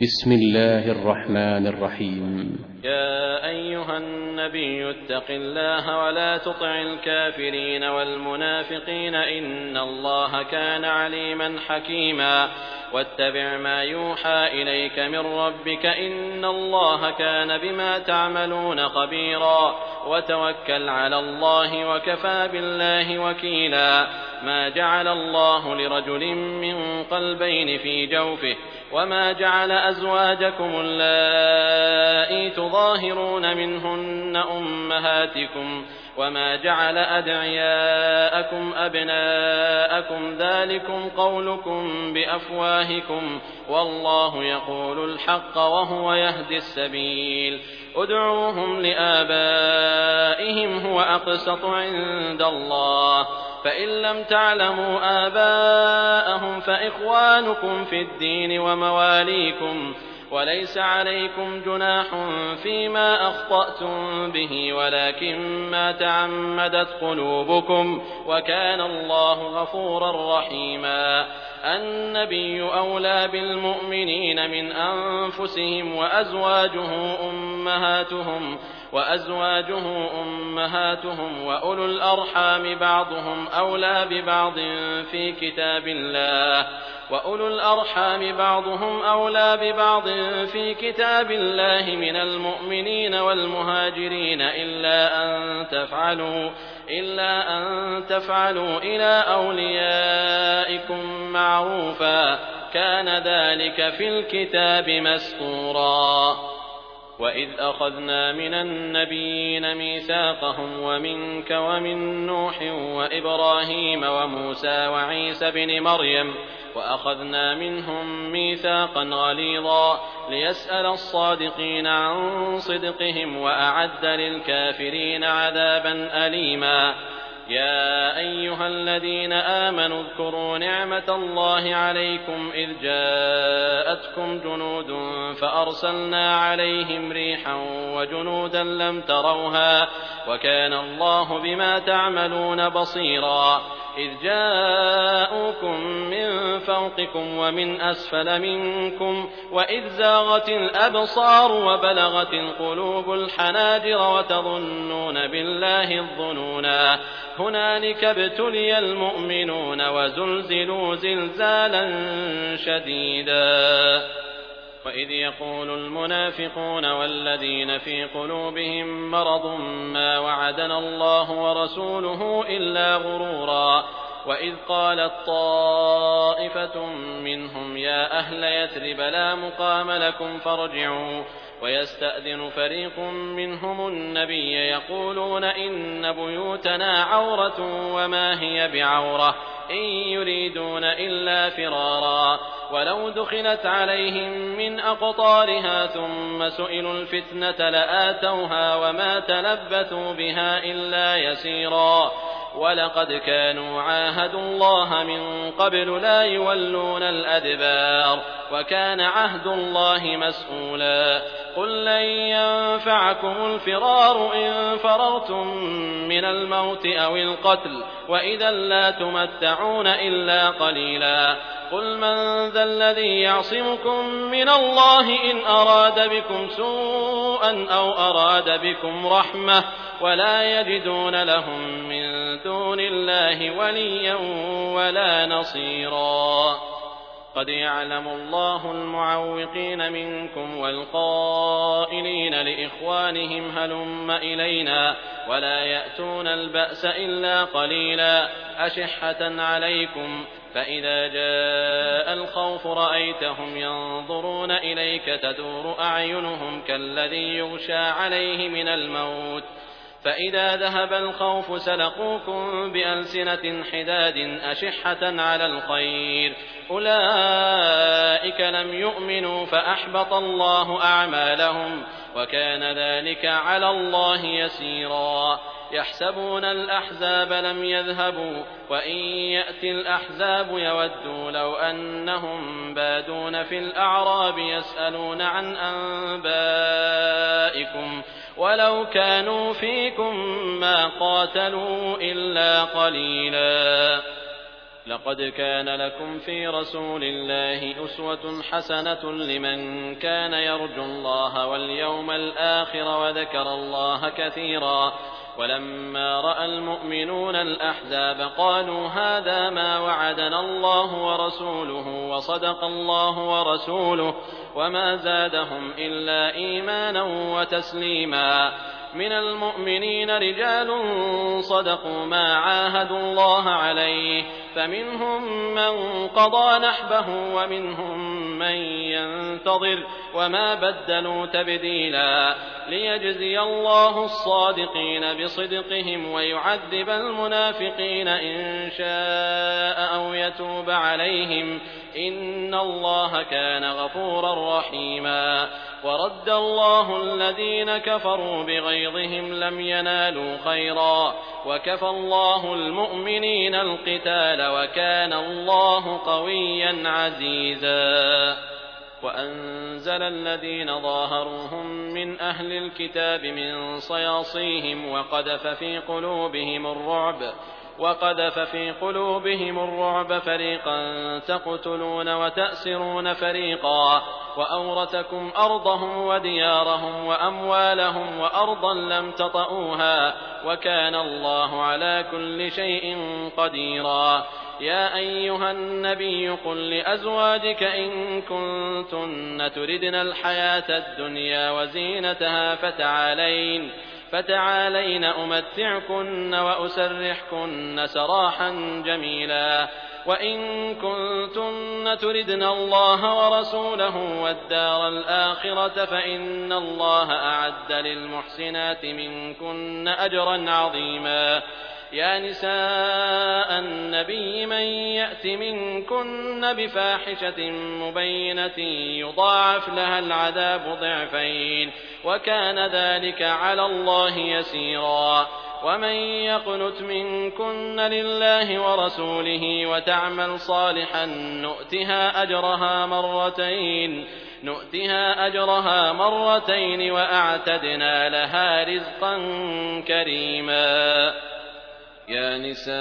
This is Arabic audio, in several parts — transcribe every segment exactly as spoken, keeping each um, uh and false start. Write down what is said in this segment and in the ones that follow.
بسم الله الرحمن الرحيم. يا أيها النبي اتق الله ولا تطع الكافرين والمنافقين إن الله كان عليما حكيما واتبع ما يوحى إليك من ربك إن الله كان بما تعملون خبيرا وتوكل على الله وكفى بالله وكيلا. ما جعل الله لرجل من قلبين في جوفه وما جعل أزواجكم اللائي تظاهرون منهن أمهاتكم وما جعل أدعياءكم أبناءكم ذلكم قولكم بأفواهكم والله يقول الحق وهو يهدي السبيل. ادعوهم لآبائهم هو أقسط عند الله فإن لم تعلموا آباءهم فإخوانكم في الدين ومواليكم وليس عليكم جناح فيما أخطأتم به ولكن ما تعمدت قلوبكم وكان الله غفورا رحيما. النبي أولى بالمؤمنين من أنفسهم وأزواجه أمهاتهم وأزواجه أمهاتهم وأولو الأرحام بعضهم أولى ببعض في كتاب الله وأولو الأرحام بعضهم أولى ببعض في كتاب الله من المؤمنين والمهاجرين إلا أن تفعلوا إلا أن تفعلوا إلى أوليائكم معروفا كان ذلك في الكتاب مسطورا. وإذ أخذنا من النبيين ميثاقهم ومنك ومن نوح وإبراهيم وموسى وعيسى بن مريم وأخذنا منهم ميثاقا غليظا ليسأل الصادقين عن صدقهم وأعد للكافرين عذابا أليما. يا أيها الذين آمنوا اذكروا نعمة الله عليكم إذ جاءتكم جنود فأرسلنا عليهم ريحا وجنودا لم تروها وكان الله بما تعملون بصيرا. إذ جاءوكم من فوقكم ومن أسفل منكم وإذ زاغت الأبصار وبلغت القلوب الحناجر وتظنون بالله الظنونا هنالك ابتلي المؤمنون وزلزلوا زلزالا شديدا. وإذ يقول المنافقون والذين في قلوبهم مرض ما وعدنا الله ورسوله إلا غرورا. وإذ قالت طائفة منهم يا أهل يثرب لا مقام لكم فارجعوا ويستأذن فريق منهم النبي يقولون إن بيوتنا عورة وما هي بعورة إن يريدون إلا فرارا ولو دخلت عليهم من أقطارها ثم سئلوا الفتنة لآتوها وما تلبثوا بها إلا يسيرا. ولقد كانوا عاهدوا الله من قبل لا يولون الأدبار وكان عهد الله مسؤولا. قل لن ينفعكم الفرار إن فررتم من الموت أو القتل وإذا لا تمتعون إلا قليلا. قل من ذا الذي يعصمكم من الله إن أراد بكم سوءا أو أراد بكم رحمة ولا يجدون لهم من دون الله وليا ولا نصيرا. قد يعلم الله المعوقين منكم والقائلين لإخوانهم هلم إلينا ولا يأتون البأس إلا قليلا أشحة عليكم فإذا جاء الخوف رأيتهم ينظرون إليك تدور أعينهم كالذي يغشى عليه من الموت فإذا ذهب الخوف سلقوكم بألسنة حداد أشحة على الخير أولئك لم يؤمنوا فأحبط الله أعمالهم وكان ذلك على الله يسيرا. يحسبون الأحزاب لم يذهبوا وإن يأتي الأحزاب يودوا لو أنهم بادون في الأعراب يسألون عن أنبائكم ولو كانوا فيكم ما قاتلوا إلا قليلا. لقد كان لكم في رسول الله أسوة حسنة لمن كان يرجو الله واليوم الآخر وذكر الله كثيرا. ولما رأى المؤمنون الأحزاب قالوا هذا ما وعدنا الله ورسوله وصدق الله ورسوله وما زادهم إلا إيمانا وتسليما. من المؤمنين رجال صدقوا ما عاهدوا الله عليه فمنهم من قضى نحبه ومنهم من ينتظر وما بدلوا تبديلا. ليجزي الله الصادقين بصدقهم ويعذب المنافقين إن شاء أو يتوب عليهم إن الله كان غفورا رحيما. ورد الله الذين كفروا بغيظهم لم ينالوا خيرا وكفى الله المؤمنين القتال وكان الله قويا عزيزا. وأنزل الذين ظاهروهم من أهل الكتاب من صياصيهم وقذف في قلوبهم الرعب وقذف في قلوبهم الرعب فريقا تقتلون وتأسرون فريقا وأورثكم أرضهم وديارهم وأموالهم وأرضا لم تطئوها وكان الله على كل شيء قديرا. يا أيها النبي قل لأزواجك إن كنتن تردن الحياة الدنيا وزينتها فتعالين فتعالين أمتعكن وأسرحكن سراحا جميلا. وإن كنتن تردن الله ورسوله والدار الآخرة فإن الله أعد للمحسنات منكن أجرا عظيما. يا نساء النبي من يأت منكن بفاحشة مبينة يضاعف لها العذاب ضعفين وكان ذلك على الله يسيرا. ومن يقنت منكن لله ورسوله وتعمل صالحا نؤتها أجرها مرتين نؤتها أجرها مرتين وأعتدنا لها رزقا كريما. يا نساء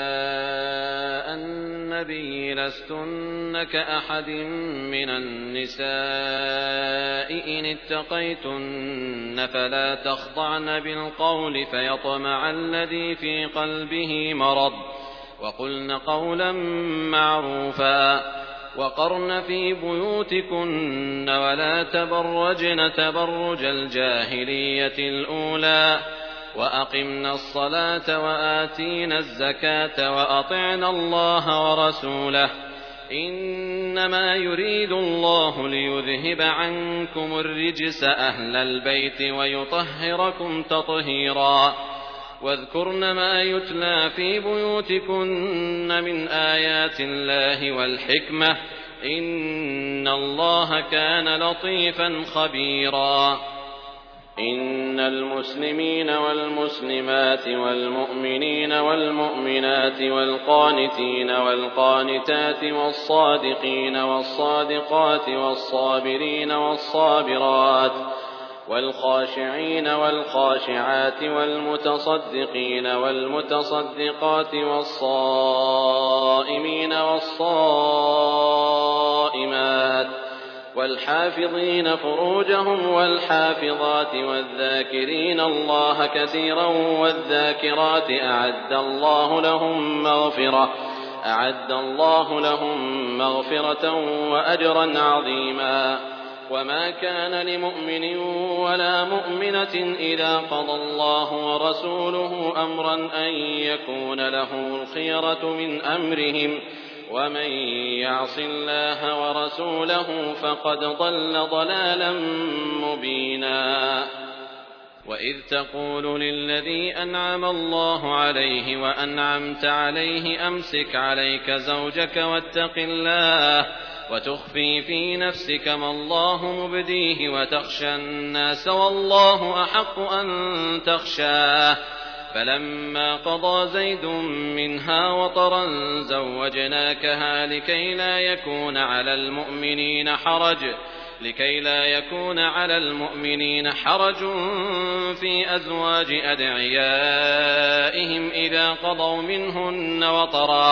النبي لستن كأحد من النساء إن اتقيتن فلا تخضعن بالقول فيطمع الذي في قلبه مرض وقلن قولا معروفا. وقرن في بيوتكن ولا تبرجن تبرج الجاهلية الأولى وأقمنا الصلاة وآتينا الزكاة وأطعنا الله ورسوله إنما يريد الله ليذهب عنكم الرجس أهل البيت ويطهركم تطهيرا. واذكرن ما يتلى في بيوتكن من آيات الله والحكمة إن الله كان لطيفا خبيرا. إن المسلمين والمسلمات والمؤمنين والمؤمنات والقانتين والقانتات والصادقين والصادقات والصابرين والصابرات والخاشعين والخاشعات والمتصدقين والمتصدقات والصائمين والصائمات والحافظين فروجهم والحافظات والذاكرين الله كثيرا والذاكرات أعد الله لهم مغفرة أعد الله لهم مغفرة وأجرا عظيما. وما كان لمؤمن ولا مؤمنة إذا قضى الله ورسوله أمرا أن يكون له الخيرة من أمرهم ومن يعص الله ورسوله فقد ضل ضلالا مبينا. وإذ تقول للذي أنعم الله عليه وأنعمت عليه أمسك عليك زوجك واتق الله وتخفي في نفسك ما الله مبديه وتخشى الناس والله أحق أن تخشاه فلما قضى زيد منها وطرا زوجناكها لكي لا يكون على المؤمنين حرج لكي لا يكون على المؤمنين حرج في أزواج أدعيائهم إذا قضوا منهن وطرا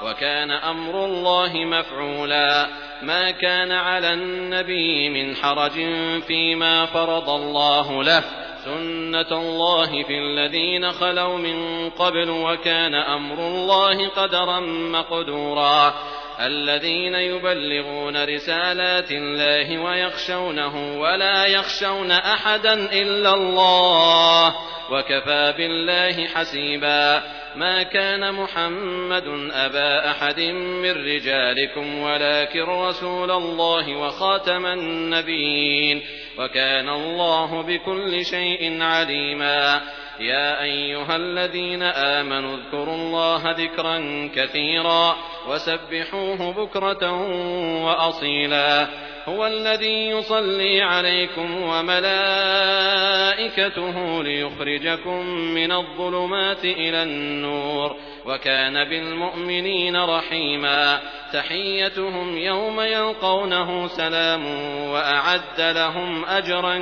وكان أمر الله مفعولا. ما كان على النبي من حرج فيما فرض الله له، سنة الله في الذين خلوا من قبل، وكان أمر الله قدرا مقدورا. الذين يبلغون رسالات الله ويخشونه ولا يخشون أحدا إلا الله، وكفى بالله حسيبا. ما كان محمد أبا أحد من رجالكم ولكن رسول الله وخاتم النبيين، وكان الله بكل شيء عليما. يا أيها الذين آمنوا اذكروا الله ذكرا كثيرا وسبحوه بكرة وأصيلا. هو الذي يصلي عليكم وملائكته ليخرجكم من الظلمات إلى النور، وكان بالمؤمنين رحيما. تحيتهم يوم يلقونه سلام، وأعد لهم أجرا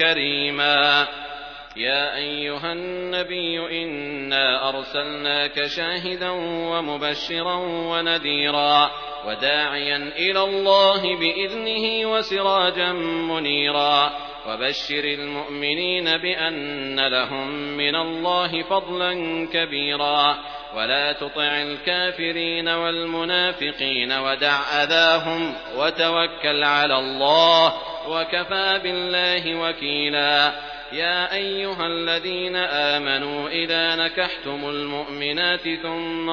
كريما. يا أيها النبي إنا أرسلناك شاهدا ومبشرا ونذيرا وداعيا إلى الله بإذنه وسراجا منيرا. وبشر المؤمنين بأن لهم من الله فضلا كبيرا. ولا تطع الكافرين والمنافقين ودع أذاهم وتوكل على الله، وكفى بالله وكيلا. يا أيها الذين آمنوا إذا نكحتم المؤمنات ثم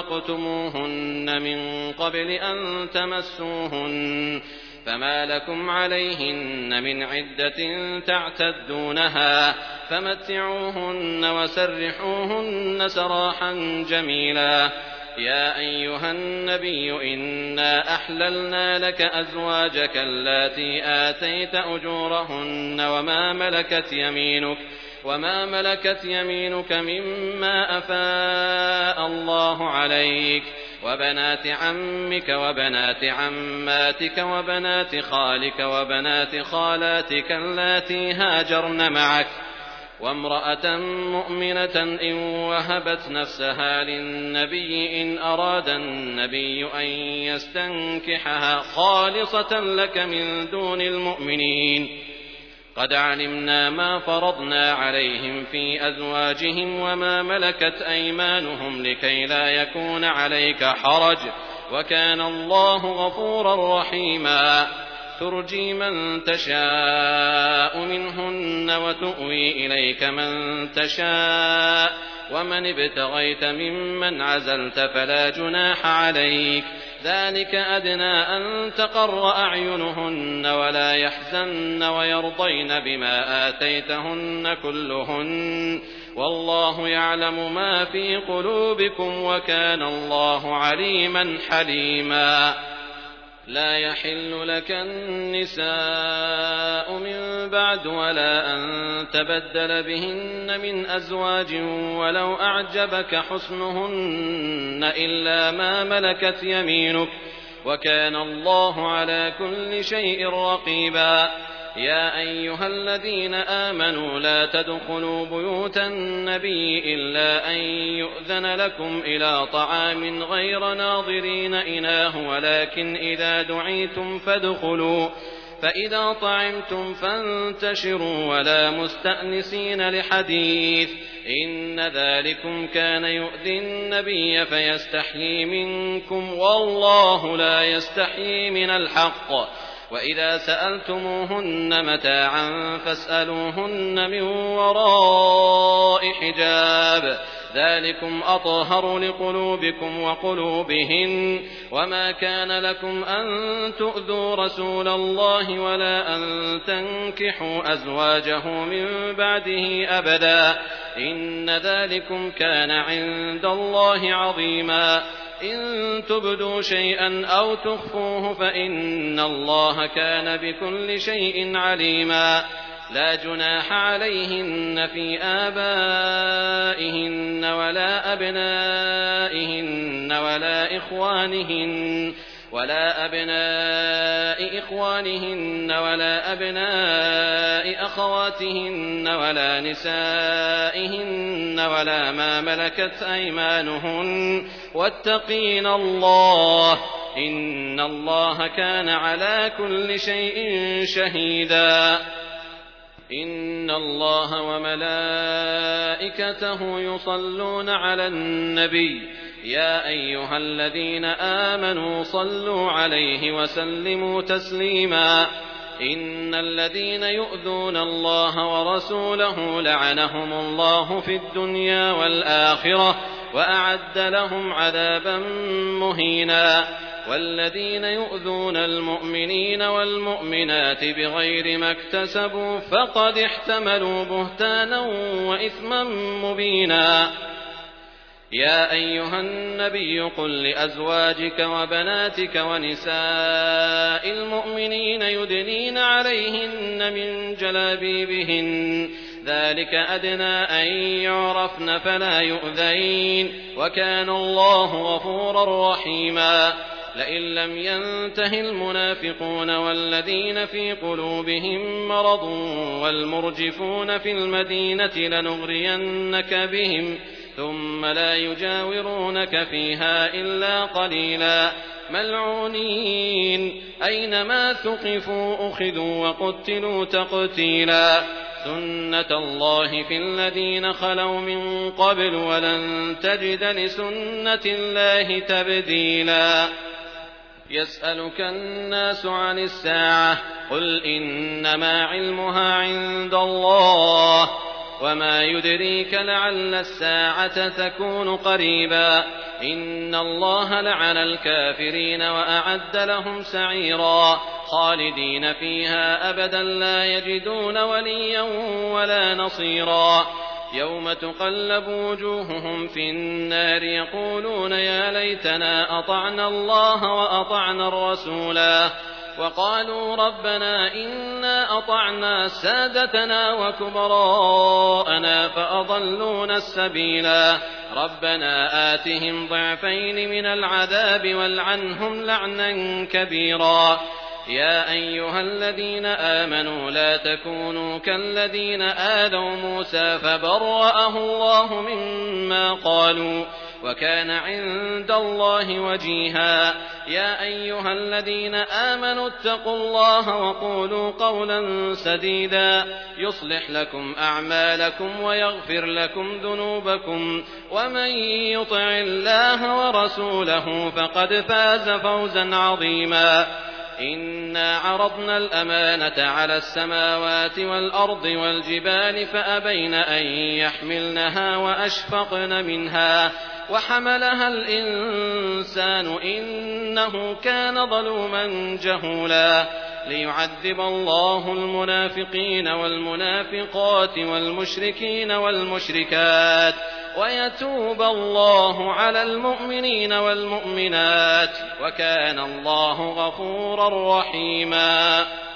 طلقتموهن من قبل أن تمسوهن فما لكم عليهن من عدة تعتدونها، فمتعوهن وسرحوهن سراحا جميلا. يا أيها النبي إنا أحللنا لك أزواجك اللاتي آتيت أجورهن وما ملكت يمينك وما ملكت يمينك مما أفاء الله عليك، وبنات عمك وبنات عماتك وبنات خالك وبنات خالاتك اللاتي هاجرن معك، وامرأة مؤمنة إن وهبت نفسها للنبي إن أراد النبي أن يستنكحها خالصة لك من دون المؤمنين. قد علمنا ما فرضنا عليهم في أزواجهم وما ملكت أيمانهم لكي لا يكون عليك حرج، وكان الله غفورا رحيما. ترجي من تشاء منهن وتؤوي إليك من تشاء، ومن ابتغيت ممن عزلت فلا جناح عليك. ذلك أدنى أن تقر أعينهن ولا يحزن ويرضين بما آتيتهن كلهن، والله يعلم ما في قلوبكم وكان الله عليما حليما. لا يحل لك النساء من بعد ولا أن تبدل بهن من أزواج ولو أعجبك حسنهن إلا ما ملكت يمينك، وكان الله على كل شيء رقيبا. يا أيها الذين آمنوا لا تدخلوا بيوت النبي إلا أن يؤذن لكم إلى طعام غير ناظرين إناه، ولكن إذا دعيتم فادخلوا، فإذا طعمتم فانتشروا ولا مستأنسين لحديث، إن ذلكم كان يؤذي النبي فيستحيي منكم، والله لا يستحيي من الحق. وإذا سألتموهن متاعا فاسألوهن من وراء حجاب، ذلكم أطهر لقلوبكم وقلوبهن. وما كان لكم أن تؤذوا رسول الله ولا أن تنكحوا أزواجه من بعده أبدا، إن ذلكم كان عند الله عظيما. إن تبدوا شيئا أو تخفوه فإن الله كان بكل شيء عليما. لا جناح عليهن في آبائهن ولا أبنائهن ولا إخوانهن ولا أبناء إخوانهن ولا أبناء أخواتهن ولا نسائهن ولا ما ملكت أيمانهن واتقين الله إن الله كان على كل شيء شهيدا إن الله وملائكته يصلون على النبي يا أيها الذين آمنوا صلوا عليه وسلموا تسليما إن الذين يؤذون الله ورسوله لعنهم الله في الدنيا والآخرة وأعد لهم عذابا مهينا والذين يؤذون المؤمنين والمؤمنات بغير ما اكتسبوا فقد احتملوا بهتانا وإثما مبينا يا أيها النبي قل لأزواجك وبناتك ونساء المؤمنين يدنين عليهن من جلابيبهن ذلك أدنى أن يعرفن فلا يؤذين وكان الله غفورا رحيما لئن لم ينته المنافقون والذين في قلوبهم مرض والمرجفون في المدينة لنغرينك بهم ثم لا يجاورونك فيها إلا قليلا ملعونين أينما ثقفوا أخذوا وقتلوا تقتيلا سنة الله في الذين خلوا من قبل ولن تجد لسنة الله تبديلا يسألك الناس عن الساعة قل إنما علمها عند الله وما يدريك لعل الساعة تكون قريبا إن الله لعن الكافرين وأعد لهم سعيرا خالدين فيها أبدا لا يجدون وليا ولا نصيرا يوم تقلب وجوههم في النار يقولون يا ليتنا أطعنا الله وأطعنا الرسولا وقالوا ربنا إنا أطعنا سادتنا وكبراءنا فأضلونا السبيلا ربنا آتهم ضعفين من العذاب والعنهم لعنا كبيرا يا أيها الذين آمنوا لا تكونوا كالذين آذوا موسى فبرأه الله مما قالوا وكان عند الله وجيها يا أيها الذين آمنوا اتقوا الله وقولوا قولا سديدا يصلح لكم أعمالكم ويغفر لكم ذنوبكم ومن يطع الله ورسوله فقد فاز فوزا عظيما إنا عرضنا الأمانة على السماوات والأرض والجبال فأبين أن يحملنها وأشفقن منها وحملها الإنسان إنه كان ظلوما جهولا ليعذب الله المنافقين والمنافقات والمشركين والمشركات ويتوب الله على المؤمنين والمؤمنات وكان الله غفورا رحيما